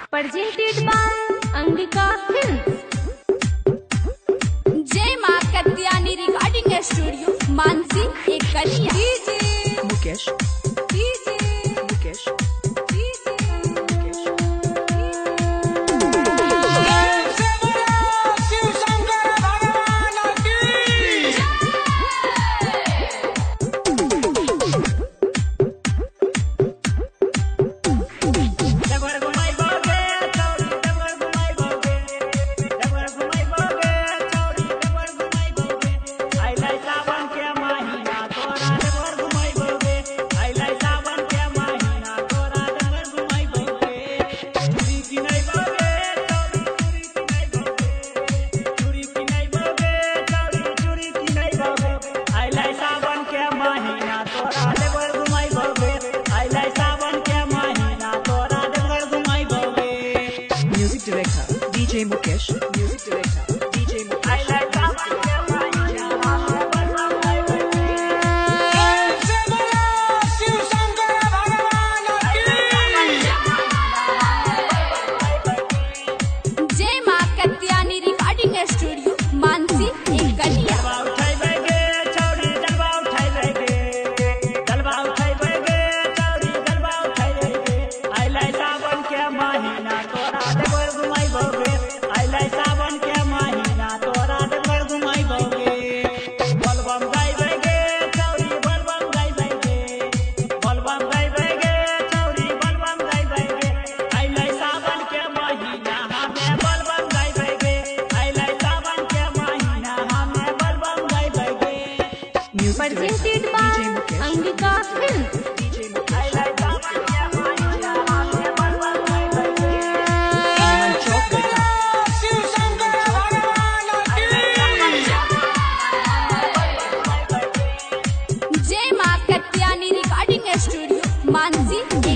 presented by Angika Films. जय मां Katyani recording studio Mansi एक कलिया Mukesh Mukesh DJ Mukesh, music director, DJ Mukesh. जय मां कत्यानी रिकॉर्डिंग स्टूडियो मानसी एक कलिया presented by Angika Films. जय मां कत्यानी रिकॉर्डिंग स्टूडियो मानसी